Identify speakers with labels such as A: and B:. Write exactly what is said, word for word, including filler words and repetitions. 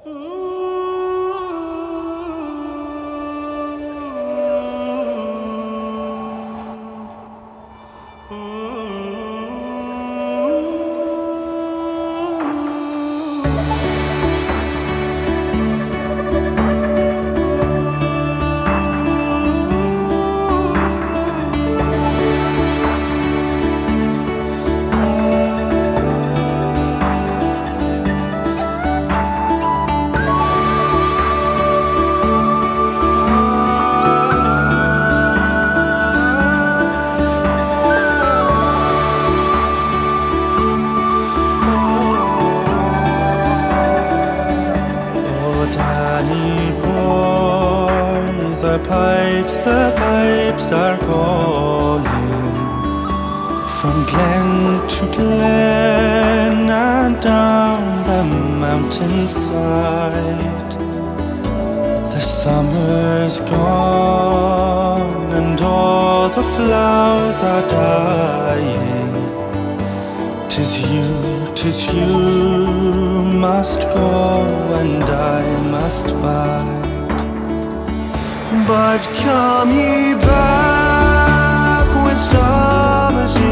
A: Danny boy, the pipes, the pipes are calling from glen to glen and down the mountainside. The summer's gone and all the flowers are dying. 'Tis you, 'tis you must go and I must bide. But come ye back when summer's